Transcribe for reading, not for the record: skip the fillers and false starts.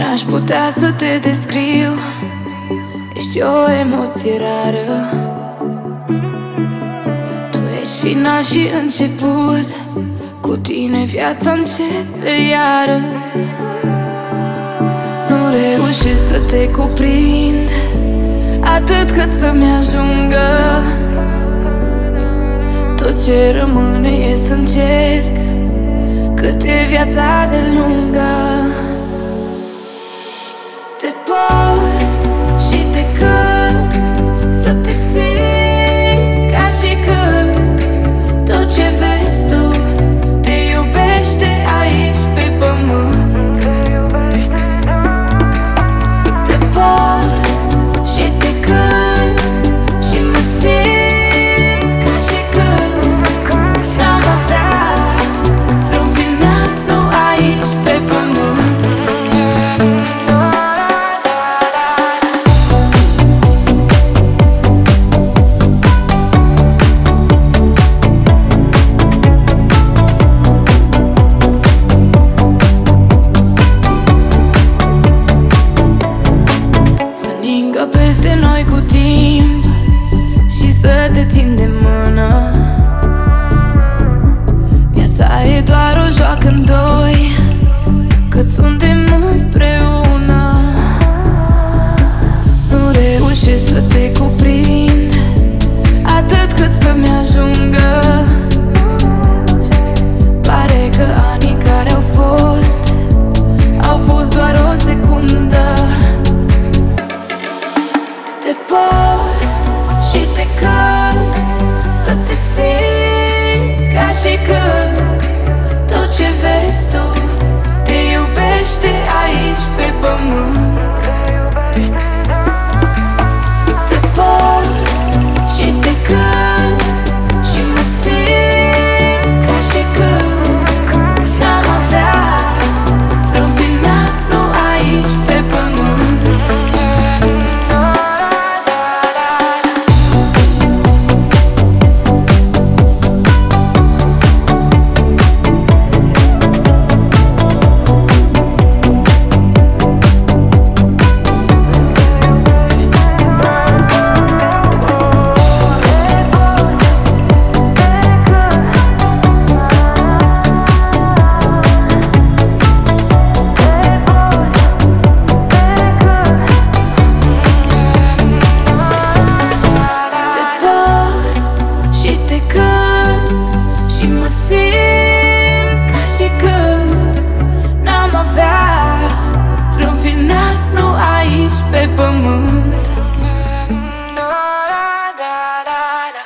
N-aș putea să te descriu, ești o emoție rară. Tu ești final și început, cu tine viața începe iară. Nu reușesc să te cuprind, atât cât să-mi ajungă. Tot ce rămâne e să încerc, cât e viața de lungă. Te pot și te cânt, să te simți ca și când tot ce vezi tu te iubește aici pe pământ. Te pot și te cânt și mă simt ca și când n-am avea vreun final nou aici pe pământ. Peste noi cu timp și să te țin de mână. Viața e doar o joacă în doi, cât suntem împreună. Nu reușesc să te cuprind, atât cât să-mi ajungă. Pare că anii care au fost doar o secundă. Te pot și te cânt, să te simți ca și când tot ce vezi tu te iubește aici pe pământ. Te pot și te cânt și mă simt ca și când n-am avea vreun final nou aici pe pământ. Și te cânt și mă simt